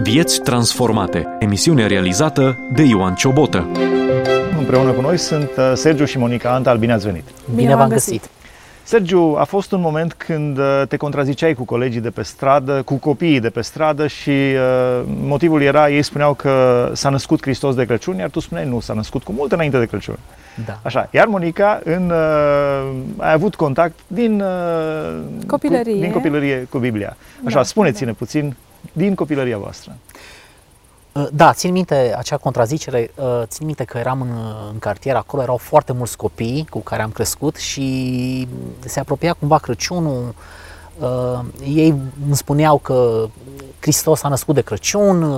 Vieți transformate. Emisiune realizată de Ioan Ciobotă. Împreună cu noi sunt Sergiu și Monica Antal. Bine ați venit! Bine v-am găsit! Sergiu, a fost un moment când te contraziceai cu colegii de pe stradă, cu copiii de pe stradă și motivul era, ei spuneau că s-a născut Hristos de Crăciun, iar tu spuneai nu, s-a născut cu mult înainte de Crăciun. Da. Așa, iar Monica ai avut contact din copilărie cu Biblia. Așa, da, spuneți-ne puțin din copilăria voastră. Da, țin minte acea contrazicere, țin minte că eram în cartier, acolo erau foarte mulți copii cu care am crescut și se apropia cumva Crăciunul. Ei îmi spuneau că Hristos a născut de Crăciun,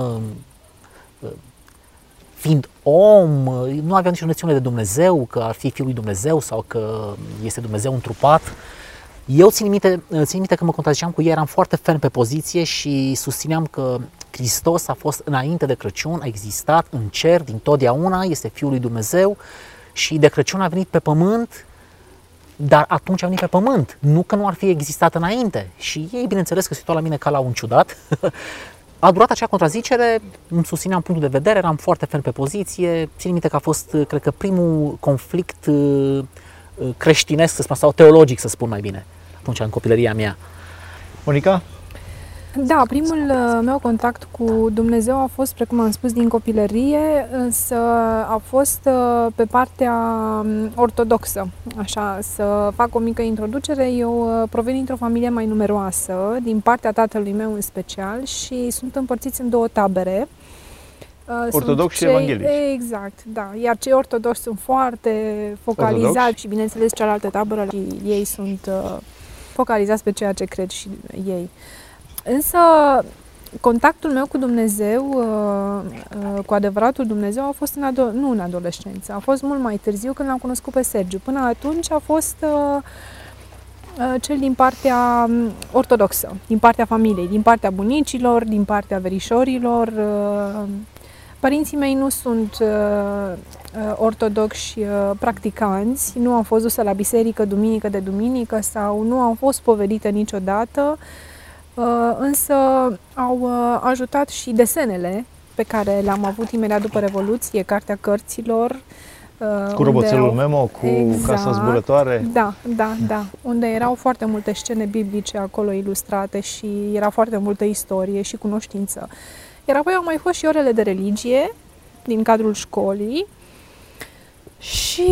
fiind om, nu aveau nicio noțiune de Dumnezeu, că ar fi Fiul lui Dumnezeu sau că este Dumnezeu întrupat. Eu țin minte că mă contraziceam cu ei, eram foarte ferm pe poziție și susțineam că Hristos a fost înainte de Crăciun, a existat în cer din totdeauna, este Fiul lui Dumnezeu și de Crăciun a venit pe pământ, dar atunci a venit pe pământ, nu că nu ar fi existat înainte. Și ei, bineînțeles, că se uitau la mine ca la un ciudat. A durat acea contrazicere, îmi susțineam punctul de vedere, eram foarte ferm pe poziție. Țin minte că a fost, cred că, primul conflict creștinesc, să spun, sau teologic, să spun mai bine, atunci, în copilăria mea. Monica? Da, primul meu contact cu Dumnezeu a fost, precum am spus, din copilărie, însă a fost pe partea ortodoxă. Așa, să fac o mică introducere, eu provin dintr-o familie mai numeroasă, din partea tatălui meu în special, și sunt împărțiți în două tabere. Ortodoxi și evanghelici. Exact, da. Iar cei ortodoxi sunt foarte focalizați și, bineînțeles, cealaltă tabără, ei sunt focalizați pe ceea ce cred și ei. Însă, contactul meu cu Dumnezeu, cu adevăratul Dumnezeu, a fost nu în adolescență, a fost mult mai târziu, când l-am cunoscut pe Sergiu. Până atunci a fost cel din partea ortodoxă, din partea familiei, din partea bunicilor, din partea verișorilor. Părinții mei nu sunt ortodoxi practicanți, nu au fost duse la biserică duminică de duminică sau nu au fost spovedite niciodată, însă au ajutat și desenele pe care le-am avut imediat după Revoluție, Cartea Cărților. Cu roboțelul Memo, cu Casa Zburătoare. Da, unde erau foarte multe scene biblice acolo ilustrate și era foarte multă istorie și cunoștință. Iar apoi au mai fost și orele de religie din cadrul școlii și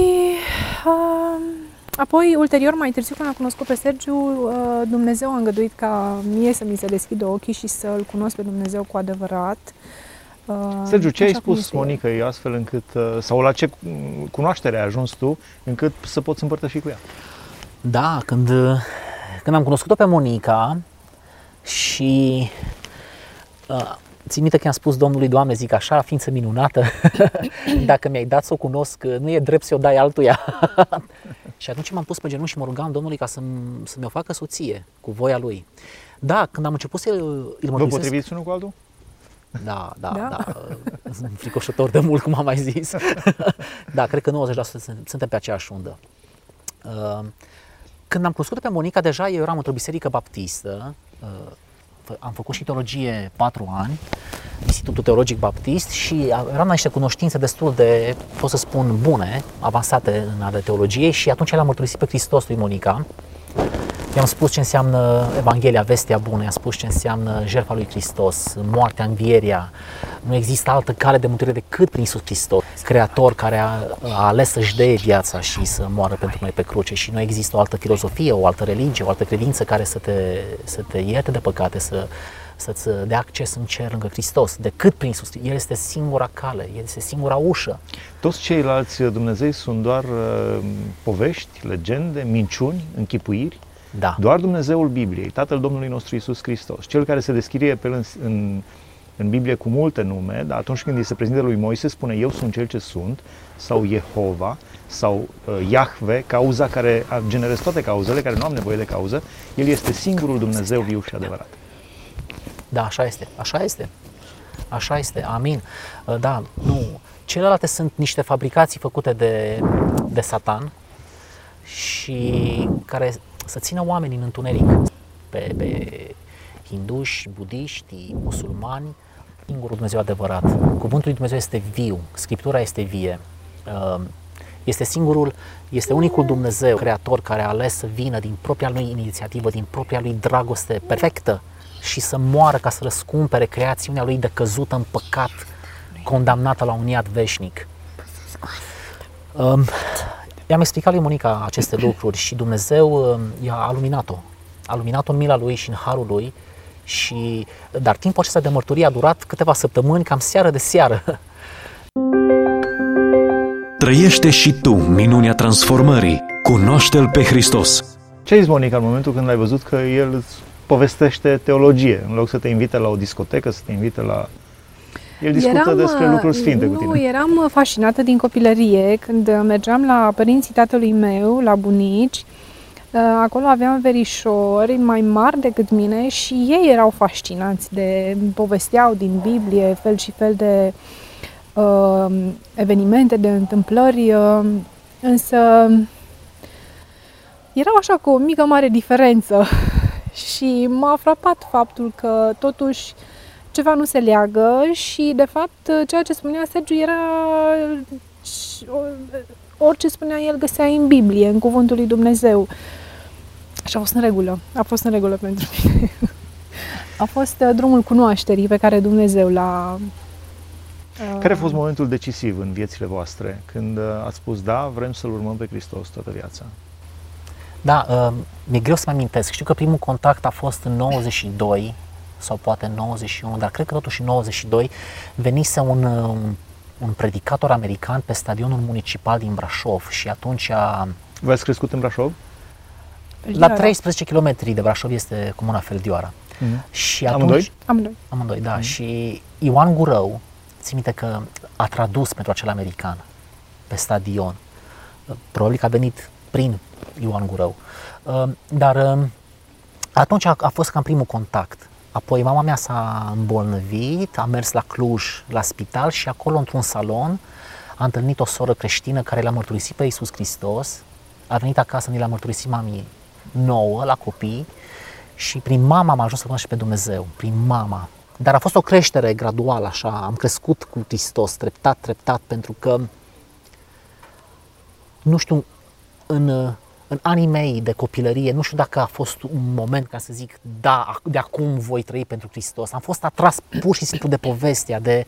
apoi, ulterior, mai târziu, când am cunoscut pe Sergiu, Dumnezeu a îngăduit ca mie să mi se deschidă ochii și să-L cunosc pe Dumnezeu cu adevărat. Sergiu, ce ai spus Monicăi astfel încât, sau la ce cunoaștere ai ajuns tu, încât să poți împărtăși cu ea? Da, când am cunoscut-o pe Monica și țin minte că i-am spus Domnului: Doamne, zic așa, ființă minunată, dacă mi-ai dat să o cunosc, nu e drept să o dai altuia. Și atunci m-am pus pe genunchi și mă rugam Domnului ca să-mi o facă soție, cu voia Lui. Da, când am început să îl mărturisesc... Vă potriviți unul cu altul? Da. Sunt fricoșător de mult, cum am mai zis. Da, cred că 90% suntem pe aceeași undă. Când am cunoscut pe Monica, deja eu eram într-o biserică baptistă. Am făcut și teologie 4 ani, Institutul Teologic Baptist, și eram la niște cunoștințe destul de, pot să spun, bune, avansate în ale teologiei, și atunci l-am mărturisit pe Hristos lui Monica. I-am spus ce înseamnă Evanghelia, vestea bună, i-am spus ce înseamnă jertfa lui Hristos, moartea, învieria. Nu există altă cale de mântuire decât prin Iisus Hristos, Creator care a ales să-și dea viața și să moară pentru noi pe cruce, și nu există o altă filozofie, o altă religie, o altă credință care să te ierte de păcate, să-ți dea acces în cer lângă Hristos, decât prin Iisus. El este singura cale, El este singura ușă. Toți ceilalți Dumnezei sunt doar povești, legende, minciuni, închipuiri. Da. Doar Dumnezeul Bibliei, Tatăl Domnului nostru Iisus Hristos, Cel care se descrie în Biblie cu multe nume, dar atunci când îi se prezintă lui Moise, spune: eu sunt cel ce sunt, sau Jehova, sau Iahve, cauza care generează toate cauzele, care nu am nevoie de cauză. El este singurul Dumnezeu viu și adevărat. Da, așa este, amin. Da, nu, celelalte sunt niște fabricații făcute de Satan și care să țină oamenii în întuneric, pe hinduși, budiști, musulmani, Singurul Dumnezeu adevărat. Cuvântul lui Dumnezeu este viu, Scriptura este vie. Este singurul, este unicul Dumnezeu, Creator, care a ales să vină din propria lui inițiativă, din propria lui dragoste perfectă și să moară ca să răscumpere creațiunea lui decăzută în păcat, condamnată la un iad veșnic. I-am explicat lui Monica aceste lucruri și Dumnezeu a luminat-o. A luminat-o în mila lui și în harul lui. Dar timpul acesta de mărturie a durat câteva săptămâni, cam seară de seară. Trăiește și tu minunea transformării. Cunoaște-L pe Hristos. Ce ai zis, Monica, în momentul când ai văzut că El îți povestește teologie, în loc să te invite la o discotecă, să te invite la... El discută despre lucruri sfinte cu tine. Nu, eram fascinată din copilărie când mergeam la părinții tatălui meu, la bunici. Acolo aveam verișori mai mari decât mine și ei erau fascinați povesteau din Biblie fel și fel de evenimente, de întâmplări, însă erau așa cu o mică mare diferență și m-a frapat faptul că totuși ceva nu se leagă și de fapt ceea ce spunea Sergiu era orice spunea el găsea în Biblie, în Cuvântul lui Dumnezeu. Și a fost în regulă. A fost în regulă pentru mine. A fost drumul cunoașterii pe care Dumnezeu l-a... Care a fost momentul decisiv în viețile voastre când ați spus, da, vrem să-L urmăm pe Hristos toată viața? Da, mi-e greu să-mi amintesc. Știu că primul contact a fost în 92 sau poate în 91, dar cred că totuși în 92 venise un predicator american pe stadionul municipal din Brașov și atunci V-ați crescut în Brașov? La 13 km de Brașov este comuna Feldioara. Și atunci, Amândoi, da. Și Ioan Gurău, țin minte că a tradus pentru acel american pe stadion. Probabil că a venit prin Ioan Gurău. Dar atunci a fost cam primul contact. Apoi mama mea s-a îmbolnăvit, a mers la Cluj, la spital și acolo, într-un salon, a întâlnit o soră creștină care l-a mărturisit pe Iisus Hristos. A venit acasă, ni l-a mărturisit mamii nouă, la copii, și prin mama am ajuns să cunosc pe Dumnezeu, prin mama. Dar a fost o creștere graduală, așa, am crescut cu Hristos, treptat, pentru că, nu știu, în anii mei de copilărie, nu știu dacă a fost un moment ca să zic, da, de acum voi trăi pentru Hristos. Am fost atras pur și simplu de povestea, de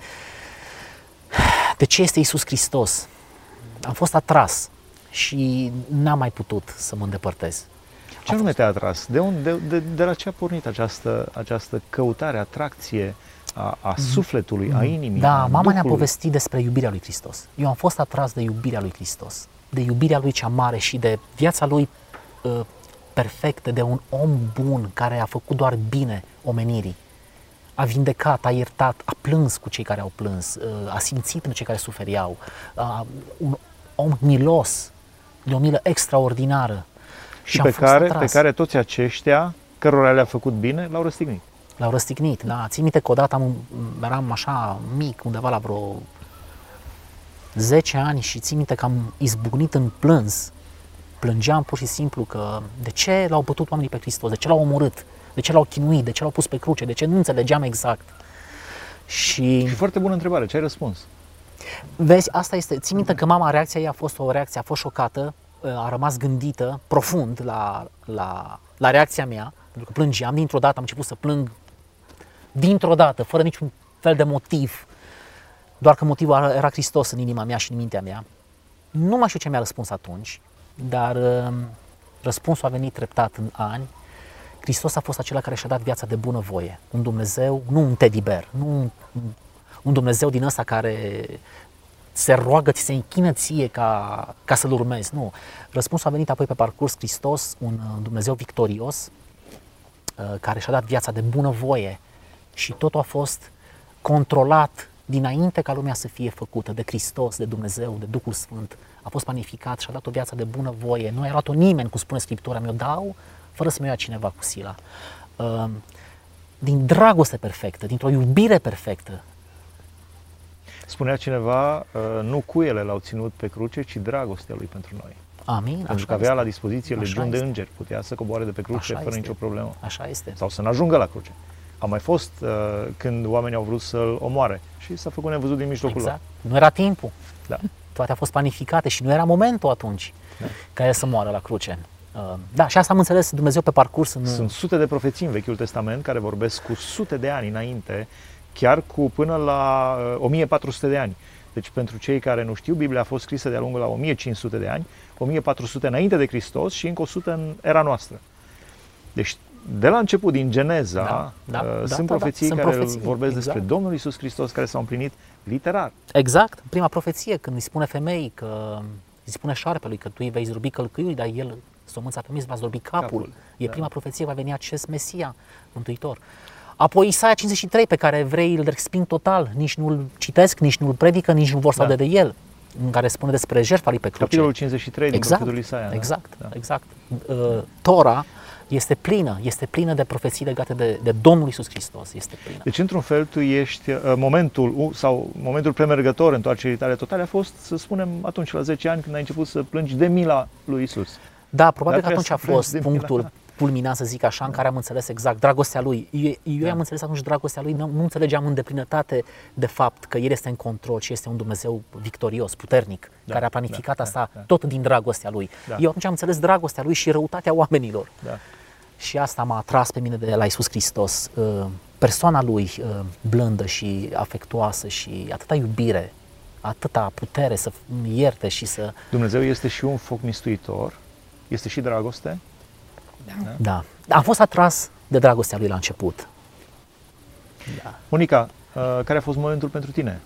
ce este Iisus Hristos. Am fost atras și n-am mai putut să mă îndepărtez. Ce anume te-a atras? De la ce a pornit această căutare, atracție a sufletului, a inimii? Da, mama ne-a povestit despre iubirea lui Hristos. Eu am fost atras de iubirea lui Hristos, de iubirea lui cea mare și de viața lui perfectă, de un om bun care a făcut doar bine omenirii. A vindecat, a iertat, a plâns cu cei care au plâns, a simțit pentru cei care suferiau. Un om milos, de o milă extraordinară. Și pe care toți aceștia, cărora le-a făcut bine, l-au răstignit. L-au răstignit, da. Țin minte că odată eram așa mic, undeva la vreo 10 ani și țin minte că am izbucnit în plâns. Plângeam pur și simplu că de ce l-au bătut oamenii pe Hristos, de ce l-au omorât, de ce l-au chinuit, de ce l-au pus pe cruce, de ce nu înțelegeam exact. Și foarte bună întrebare, ce ai răspuns? Vezi, asta este, țin minte că mama, reacția ei a fost o reacție, a fost șocată, a rămas gândită profund la reacția mea, pentru că plângeam, dintr-o dată am început să plâng, dintr-o dată, fără niciun fel de motiv, doar că motivul era Hristos în inima mea și în mintea mea. Nu mai știu ce mi-a răspuns atunci, dar răspunsul a venit treptat în ani. Hristos a fost acela care și-a dat viața de bunăvoie, un Dumnezeu, nu un teddy bear, nu un Dumnezeu din ăsta care se roagă, ți se închină ție ca să-L urmezi. Nu. Răspunsul a venit apoi pe parcurs, Hristos, un Dumnezeu victorios, care și-a dat viața de bunăvoie și totul a fost controlat dinainte ca lumea să fie făcută de Hristos, de Dumnezeu, de Duhul Sfânt. A fost planificat și a dat o viață de bunăvoie. Nu a luat-o nimeni, cum spune Scriptura, mi-o dau fără să mi-o ia cineva cu sila. Din dragoste perfectă, dintr-o iubire perfectă. Spunea cineva, nu cuiele l-au ținut pe cruce, ci dragostea lui pentru noi. Amin. Pentru că avea la dispoziție legiuni de îngeri, putea să coboare de pe cruce fără nicio problemă. Așa este. Sau să nu ajungă la cruce. A mai fost când oamenii au vrut să-l omoare și s-a făcut nevăzut din mijlocul Exact. Nu era timpul. lor. Da. Toate au fost planificate și nu era momentul atunci ca el să moară la cruce. Da, și asta am înțeles Dumnezeu pe parcurs. Sunt sute de profeții în Vechiul Testament care vorbesc cu sute de ani înainte, chiar cu până la 1400 de ani. Deci pentru cei care nu știu, Biblia a fost scrisă de-a lungul la 1500 de ani, 1400 înainte de Hristos și încă 100 în era noastră. Deci de la început, din Geneza, sunt profeții care vorbesc despre Domnul Iisus Hristos, care s-au împlinit literar. Exact. Prima profeție, când îi spune femeii că îi spune șarpelui că tu îi vei zdrobi călcâiul, dar el, sămânța femeii, va zdrobi capul. E prima profeție, va veni acest Mesia, Mântuitor. Apoi Isaia 53, pe care evreii îl resping total, nici nu-l citesc, nici nu-l predică, nici nu vor să audă de el, în care spune despre jertfa lui pe cruce. Capitolul 53 din profetul Isaia. Exact. Tora este plină de profeții legate de Domnul Iisus Hristos. Este plină. Deci, într-un fel, tu ești momentul premergător întoarcerii tale totale a fost, să spunem, atunci la 10 ani, când ai început să plângi de mila lui Iisus. Da, probabil că atunci a fost punctul culminant, să zic așa, în care am înțeles exact dragostea lui. Eu am înțeles atunci dragostea lui, nu înțelegeam în deplinătate de fapt că el este în control și este un Dumnezeu victorios, puternic, care a planificat asta tot din dragostea lui. Eu atunci am înțeles dragostea lui și răutatea oamenilor. Și asta m-a atras pe mine de la Iisus Hristos. Persoana lui blândă și afectuoasă și atâta iubire, atâta putere să ierte și să... Dumnezeu este și un foc mistuitor, este și dragoste. Da. Am fost atras de dragostea lui la început. Da. Monica, care a fost momentul pentru tine?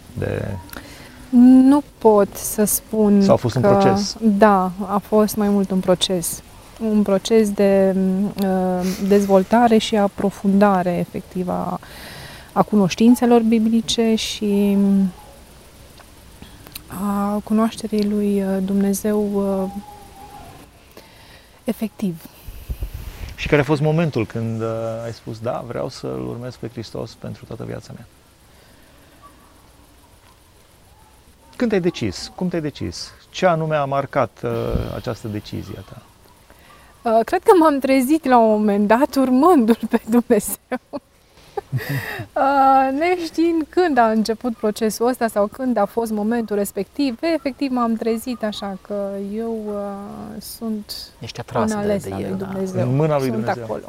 Nu pot să spun. Sau a fost un proces? Da, a fost mai mult un proces. Un proces de dezvoltare și aprofundare efectivă a cunoștințelor biblice și a cunoașterii lui Dumnezeu efectiv. Și care a fost momentul când ai spus, da, vreau să-L urmez pe Hristos pentru toată viața mea? Când te-ai decis? Cum te-ai decis? Ce anume a marcat această decizie a ta? Cred că m-am trezit la un moment dat urmându-L pe Dumnezeu. Neștiind când a început procesul ăsta sau când a fost momentul respectiv, efectiv m-am trezit așa că eu sunt un ales al lui Dumnezeu. În mâna lui Dumnezeu. Sunt acolo.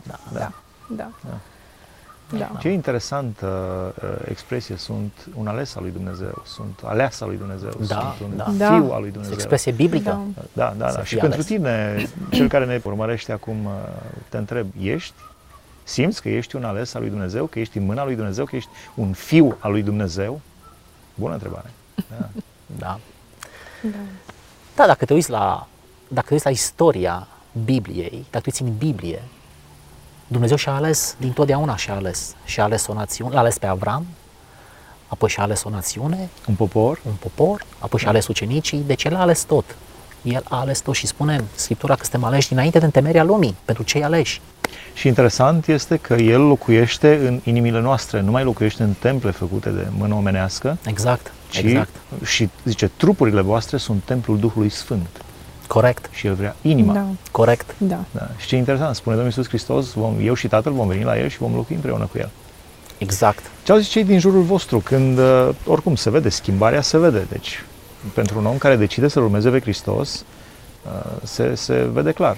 Da. Ce interesantă expresie, sunt un ales al lui Dumnezeu, sunt aleasa lui Dumnezeu, sunt un fiu al lui Dumnezeu. Expresie biblică. Da. Și pentru tine, cel care ne urmărește acum, te întreb, simți că ești un ales al lui Dumnezeu, că ești în mâna lui Dumnezeu, că ești un fiu al lui Dumnezeu? Bună întrebare. Da, dacă te uiți la istoria Bibliei, dacă te uiți în Biblie, Dumnezeu și-a ales dintotdeauna și-a ales o națiune, l-a ales pe Avram, apoi și-a ales o națiune, un popor, apoi și-a ales ucenicii, deci El a ales tot. El a ales tot și spune Scriptura că suntem aleși dinainte de întemeierea lumii, pentru cei aleși. Și interesant este că El locuiește în inimile noastre, nu mai locuiește în temple făcute de mână omenească. Exact. Și zice, trupurile voastre sunt templul Duhului Sfânt. Corect. Și El vrea inima. Da. Corect. Da. Și ce interesant, spune Domnul Iisus Hristos, eu și Tatăl vom veni la El și vom locui împreună cu El. Exact. Ce au zis cei din jurul vostru când, oricum, se vede, schimbarea se vede. Deci, pentru un om care decide să-L urmeze pe Hristos, se vede clar.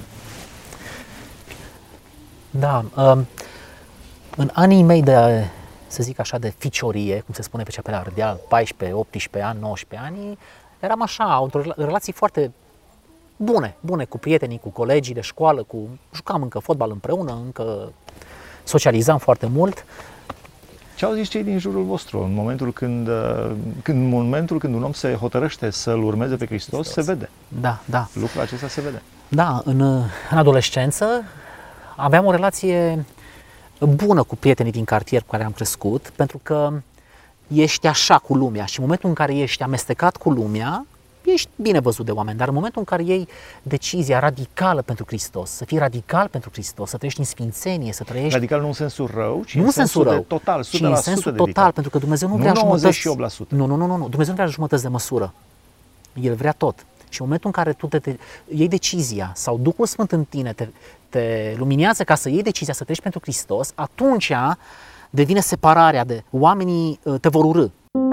Da. În anii mei de, să zic așa, de ficiorie, cum se spune pe cea pe la Ardeal, 14, 18 ani, 19 ani, eram așa, într-o relații foarte bune cu prietenii, cu colegii de școală, jucam încă fotbal împreună, încă socializam foarte mult. Ce au zis cei din jurul vostru în momentul când un om se hotărăște să-L urmeze pe Hristos, se vede? Da. Lucrul acesta se vede. Da, în adolescență aveam o relație bună cu prietenii din cartier cu care am crescut, pentru că ești așa cu lumea și în momentul în care ești amestecat cu lumea, ești bine văzut de oameni, dar în momentul în care iei decizia radicală pentru Hristos, să fii radical pentru Hristos, să trăiești în sfințenie, să trăiești... Radical nu în sensul rău, ci nu în sensul rău, de total, 100% ci în sensul total, pentru că Dumnezeu nu vrea jumătăți. Nu 98%. Nu, Dumnezeu nu vrea jumătăți de măsură. El vrea tot. Și în momentul în care tu te iei decizia sau Duhul Sfânt în tine te luminează ca să iei decizia să treci pentru Hristos, atunci devine separarea de oamenii te vor urâ.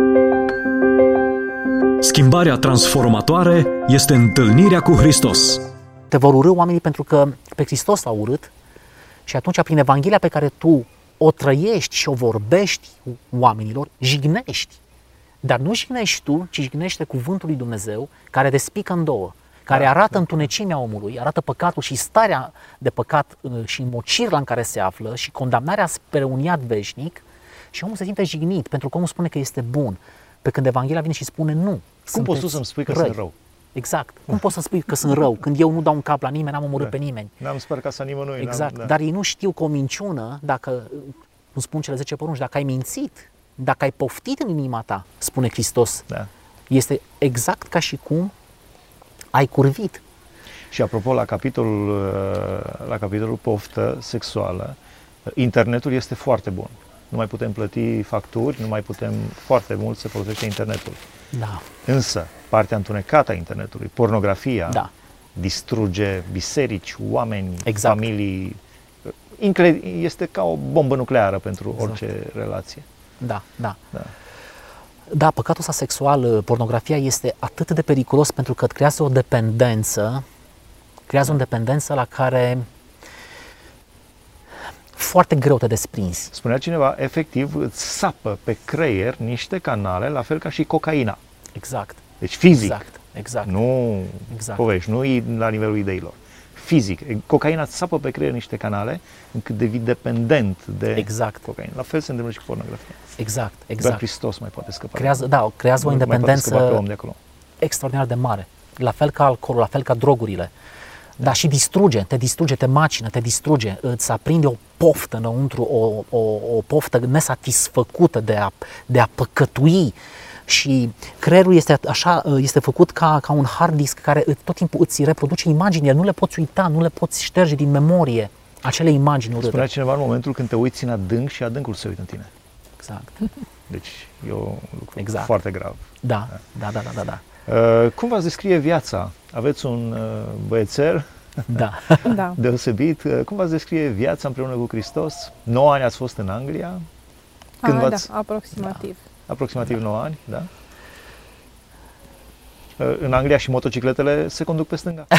Schimbarea transformatoare este întâlnirea cu Hristos. Te vor urâ oamenii pentru că pe Hristos l-au urât și atunci prin Evanghelia pe care tu o trăiești și o vorbești oamenilor, jignești. Dar nu jignești tu, ci jignește cuvântul lui Dumnezeu care despică în două, care arată întunecimea omului, arată păcatul și starea de păcat și mocirla în care se află și condamnarea spre un iad veșnic și omul se simte jignit pentru că omul spune că este bun. Pe când Evanghelia vine și spune nu. Cum poți tu să-mi spui că răi. sunt rău? Exact. Cum poți să spui că sunt rău când eu nu dau un cap la nimeni, n-am omorât pe nimeni? N-am spart casa nimănui. Exact. Dar ei nu știu că o minciună, dacă, cum spun cele 10 porunci, dacă ai mințit, dacă ai poftit în inima ta, spune Hristos, este exact ca și cum ai curvit. Și apropo, la capitolul poftă sexuală, internetul este foarte bun. Nu mai putem plăti facturi, nu mai putem, foarte mult se folosește internetul. Da. Însă, partea întunecată a internetului, pornografia, distruge biserici, oameni, familii. Este ca o bombă nucleară pentru orice relație. Da, păcatul ăsta sexual, pornografia este atât de periculos pentru că creează o dependență, la care foarte greu te desprinzi. Spunea cineva, efectiv îți sapă pe creier niște canale, la fel ca și cocaina. Exact. Deci fizic. Exact. Nu povești, nu la nivelul ideilor. Fizic. Cocaina îți sapă pe creier niște canale încât devii dependent de cocaină. La fel se întâmplă și cu pornografia. Exact. Doar Hristos mai poate scăpa. Creează o independență extraordinar de mare. La fel ca alcoolul, la fel ca drogurile. Dar și te distruge, te macină, te distruge, îți aprinde o poftă înăuntru, o poftă nesatisfăcută de a păcătui. Și creierul este făcut ca un hard disk care tot timpul îți reproduce imagini, nu le poți uita, nu le poți șterge din memorie acele imagini urâte. Spunea cineva în momentul când te uiți în adânc și adâncul se uită în tine. Exact. Deci e un lucru foarte grav. Da. Cum v-ați descrie viața? Aveți un băiețel deosebit. Cum v-ați descrie viața împreună cu Hristos? 9 ani ați fost în Anglia? Aproximativ. Aproximativ 9 ani, da? În Anglia și motocicletele se conduc pe stânga.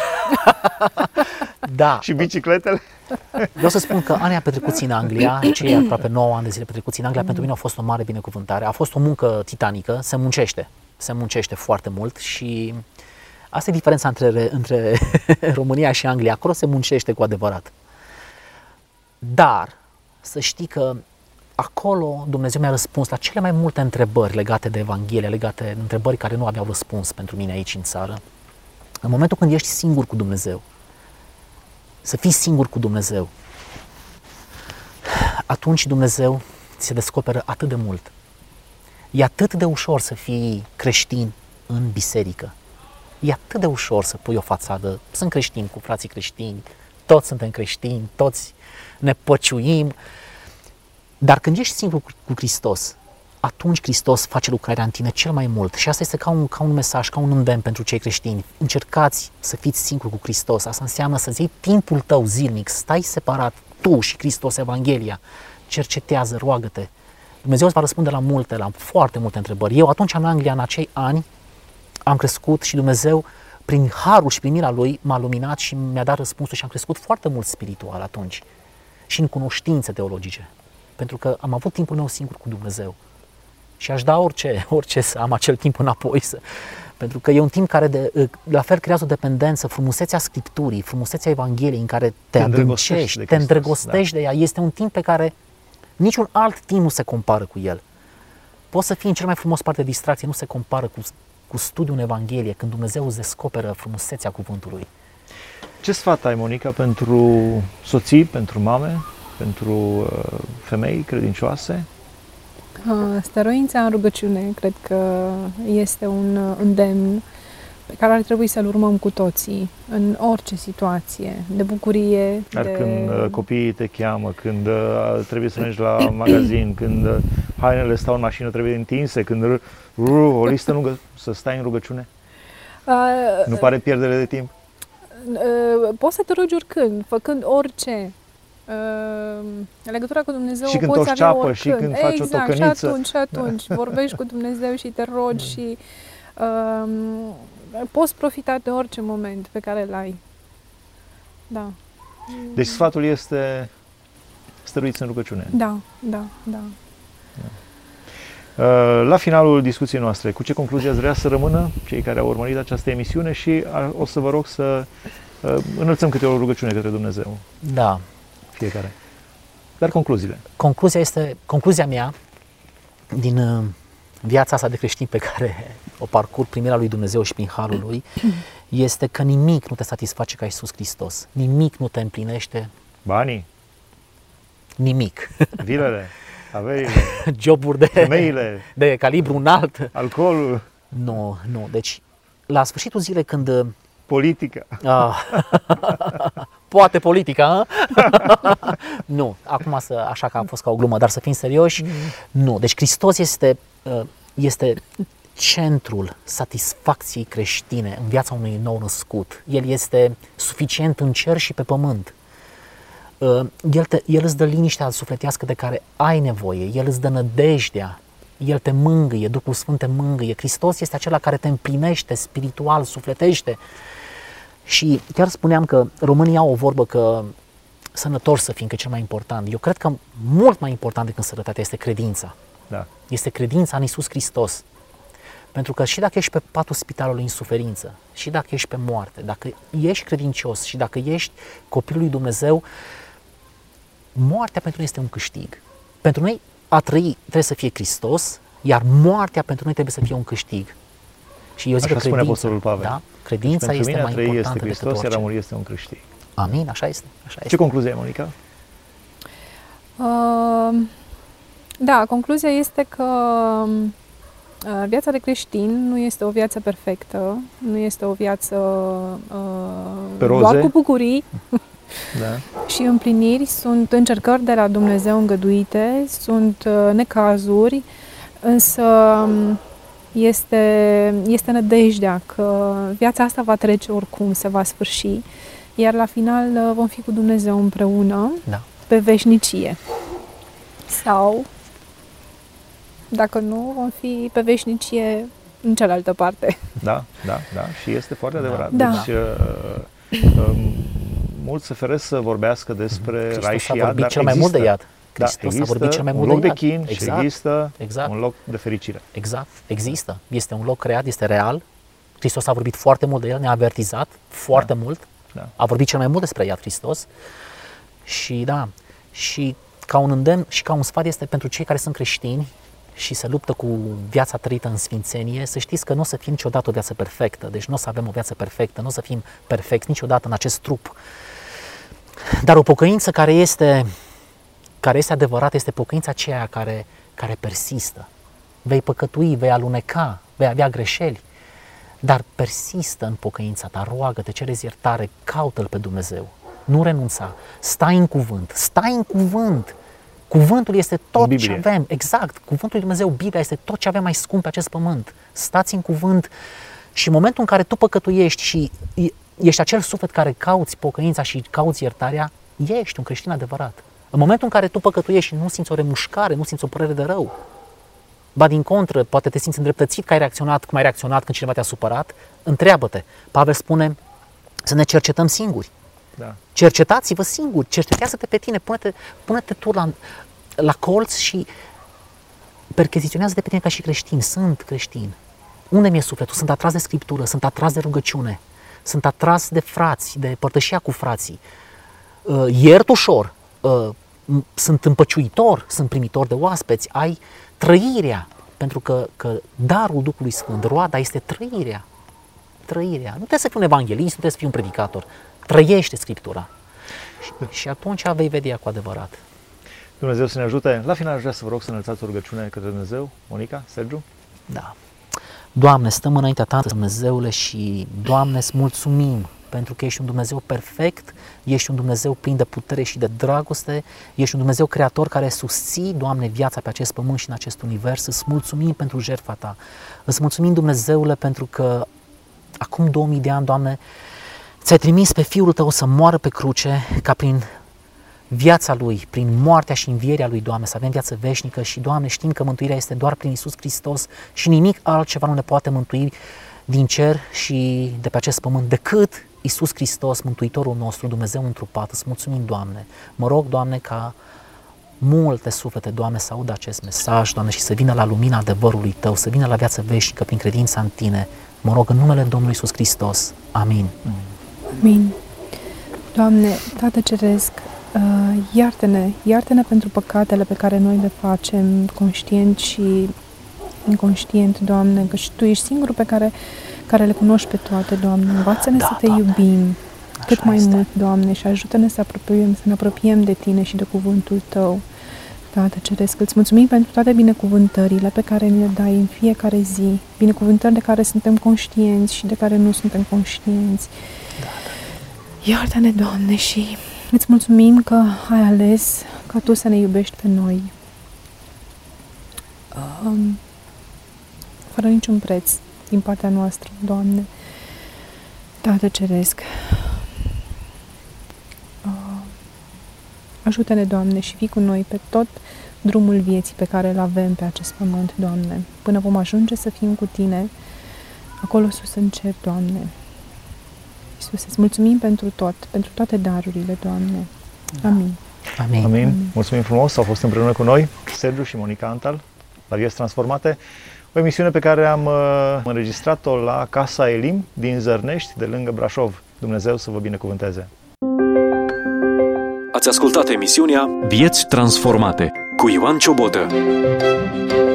Da. Și bicicletele. Vreau să spun că anii a petrecuți în Anglia, cei aproape 9 ani de zile petrecuți în Anglia, pentru mine a fost o mare binecuvântare. A fost o muncă titanică, se muncește foarte mult și asta e diferența între România și Anglia. Acolo se muncește cu adevărat. Dar să știi că acolo Dumnezeu mi-a răspuns la cele mai multe întrebări legate de Evanghelie, întrebări care nu aveau răspuns pentru mine aici în țară. În momentul când ești singur cu Dumnezeu, să fii singur cu Dumnezeu, atunci Dumnezeu ți se descoperă atât de mult. E atât de ușor să fii creștin în biserică. E atât de ușor să pui o fațadă, sunt creștini cu frații creștini, toți suntem creștini, toți ne păciuim. Dar când ești singur cu Hristos, atunci Hristos face lucrarea în tine cel mai mult. Și asta este ca un mesaj, ca un îndemn pentru cei creștini. Încercați să fiți singuri cu Hristos. Asta înseamnă să-ți iei timpul tău zilnic, stai separat, tu și Hristos, Evanghelia. Cercetează, roagă-te. Dumnezeu îți va răspunde la foarte multe întrebări. Eu atunci în Anglia, în acei ani, am crescut și Dumnezeu, prin harul și prin mila Lui, m-a luminat și mi-a dat răspunsul și am crescut foarte mult spiritual atunci. Și în cunoștințe teologice. Pentru că am avut timpul meu singur cu Dumnezeu. Și aș da orice să am acel timp înapoi. Pentru că e un timp care la fel creează o dependență, frumusețea Scripturii, frumusețea Evangheliei în care te adâncești, te îndrăgostești de ea. Este un timp pe care niciun alt timp nu se compară cu el. Poți să fii în cel mai frumos parte de distracție, nu se compară cu studiul în Evanghelie, când Dumnezeu îți descoperă frumusețea cuvântului. Ce sfat ai, Monica, pentru soții, pentru mame, pentru femei credincioase? Stăruința în rugăciune, cred că este un îndemn pe care ar trebui să-l urmăm cu toții, în orice situație, de bucurie. Dar când copiii te cheamă, când trebuie să mergi la magazin, când hainele stau în mașină, trebuie întinse, când o listă lungă, să stai în rugăciune? Nu pare pierdere de timp? Poți să te rogi oricând, făcând orice. Legătura cu Dumnezeu și când poți o avea ceapă, oricând. și când faci o tocăniță. Și atunci vorbești cu Dumnezeu și te rogi și poți profita de orice moment pe care îl ai. Da. Deci sfatul este stăruiți în rugăciune. Da. La finalul discuției noastre, cu ce concluzie ați vrea să rămână cei care au urmărit această emisiune și o să vă rog să înălțăm câte o rugăciune către Dumnezeu. Da. Fiecare. Dar concluziile. Concluzia mea din viața asta de creștin pe care o parcurg prin mila lui Dumnezeu și prin harul lui este că nimic nu te satisface ca Iisus Hristos. Nimic nu te împlinește. Banii. Nimic. Vilele, averile, joburi femeile, de calibru înalt. alcoolul. Nu. Deci, la sfârșitul zilei când... Politica. Poate politica, nu, acum așa că a fost ca o glumă, dar să fim serioși, nu. Deci Hristos este centrul satisfacției creștine în viața unui nou născut. El este suficient în cer și pe pământ. El îți dă liniștea sufletească de care ai nevoie, El îți dă nădejdea, El te mângâie, Duhul Sfânt te mângâie. Hristos este acela care te împlinește spiritual, sufletește. Și chiar spuneam că românii au o vorbă că sănătoși să fim, că e cel mai important. Eu cred că mult mai important decât sănătatea este credința. Da. Este credința în Iisus Hristos. Pentru că și dacă ești pe patul spitalului în suferință, și dacă ești pe moarte, dacă ești credincios și dacă ești copilul lui Dumnezeu, moartea pentru noi este un câștig. Pentru noi a trăi trebuie să fie Hristos, iar moartea pentru noi trebuie să fie un câștig. Și eu zic așa că spune Apostolul Pavel. Da, credința deci este mai importantă este decât Hristos, orice. iar a muri este un câștig. Amin, așa este. Ce concluzie ai, Monica? Da, concluzia este că viața de creștin nu este o viață perfectă, nu este o viață doar cu bucurii. Da. Și împliniri, sunt încercări de la Dumnezeu îngăduite, sunt necazuri, însă este nădejdea că viața asta va trece oricum, se va sfârși, iar la final vom fi cu Dumnezeu împreună, pe veșnicie. Sau, dacă nu, vom fi pe veșnicie în cealaltă parte. Da, și este foarte adevărat. Da. Deci, mulți se feresc să vorbească despre rai și iad, dar cel mai mult de iad. Există a vorbit cel mai mult un loc de de chin și există un loc de fericire. Exact, există. Este un loc creat, este real. Hristos a vorbit foarte mult de el, ne-a avertizat foarte mult. Da. A vorbit cel mai mult despre iad Hristos. Și și ca un îndemn și ca un sfat este pentru cei care sunt creștini și se luptă cu viața trăită în sfințenie, să știți că nu o să fie niciodată o viață perfectă. Deci nu o să avem o viață perfectă, nu o să fim perfecți niciodată în acest trup. Dar o pocăință care este adevărată este pocăința aceea care persistă. Vei păcătui, vei aluneca, vei avea greșeli, dar persistă în pocăința ta, roagă-te, cere-ți iertare, caută-L pe Dumnezeu. Nu renunța, stai în cuvânt. Cuvântul este tot ce avem, exact, cuvântul lui Dumnezeu, Biblia este tot ce avem mai scump pe acest pământ. Stați în cuvânt și în momentul în care tu păcătuiești și ești acel suflet care cauți pocăința și cauți iertarea, ești un creștin adevărat. În momentul în care tu păcătuiești și nu simți o remușcare, nu simți o părere de rău, ba din contră, poate te simți îndreptățit că ai reacționat cum ai reacționat când cineva te-a supărat, întreabă-te. Pavel spune să ne cercetăm singuri. Da. Cercetați-vă singuri, cercetează-te pe tine, pune-te tu la colț și percheziționează-te pe tine ca și creștin. Sunt creștin. Unde mi-e sufletul? Sunt atras de Scriptură, sunt atras de rugăciune, sunt atras de frați, de părtășia cu frații. Iert ușor, sunt împăciuitor, sunt primitor de oaspeți, ai trăirea, pentru că darul Duhului Sfânt, roada este trăirea. Nu trebuie să fii un evanghelist, nu trebuie să fii un predicator. Trăiește Scriptura. Și atunci vei vedea cu adevărat. Dumnezeu să ne ajute. La final aș vrea să vă rog să înălțați o rugăciune către Dumnezeu. Monica, Sergiu? Da. Doamne, stăm înaintea Ta, Dumnezeule, și Doamne, îți mulțumim pentru că ești un Dumnezeu perfect, ești un Dumnezeu plin de putere și de dragoste, ești un Dumnezeu creator care susții, Doamne, viața pe acest pământ și în acest univers. Îți mulțumim pentru jertfa Ta. Îți mulțumim, Dumnezeule, pentru că acum 2000 de ani, Doamne, Ți-ai trimis pe Fiul Tău să moară pe cruce ca prin viața Lui, prin moartea și învierea Lui, Doamne, să avem viață veșnică și, Doamne, știm că mântuirea este doar prin Iisus Hristos și nimic altceva nu ne poate mântui din cer și de pe acest pământ decât Iisus Hristos, Mântuitorul nostru, Dumnezeu întrupat. Îți mulțumim, Doamne. Mă rog, Doamne, ca multe suflete, Doamne, să audă acest mesaj, Doamne, și să vină la lumina adevărului Tău, să vină la viață veșnică prin credința în Tine. Mă rog în numele Domnului Iisus Hristos. Amin. Amin. Doamne, Tată Ceresc, iartă-ne pentru păcatele pe care noi le facem conștient și inconștient, Doamne, că și Tu ești singurul pe care le cunoști pe toate, Doamne. Învață-ne să Te iubim cât mai mult, Doamne, și ajută-ne să ne apropiem de Tine și de cuvântul Tău. Tată Ceresc, îți mulțumim pentru toate binecuvântările pe care ne le dai în fiecare zi, binecuvântări de care suntem conștienți și de care nu suntem conștienți. Iartă-ne, Doamne, și îți mulțumim că ai ales ca Tu să ne iubești pe noi fără niciun preț din partea noastră, Doamne. Tată Ceresc, ajută-ne, Doamne, și fii cu noi pe tot drumul vieții pe care îl avem pe acest pământ, Doamne, până vom ajunge să fim cu Tine acolo sus în cer, Doamne. Iisuse, îți mulțumim pentru tot, pentru toate darurile, Doamne. Amin. Amin. Amin. Mulțumim frumos, au fost împreună cu noi Sergiu și Monica Antal la Vieți Transformate, o emisiune pe care am înregistrat-o la Casa Elim din Zărnești, de lângă Brașov. Dumnezeu să vă binecuvânteze! Ați ascultat emisiunea Vieți Transformate cu Ioan Ciobodă.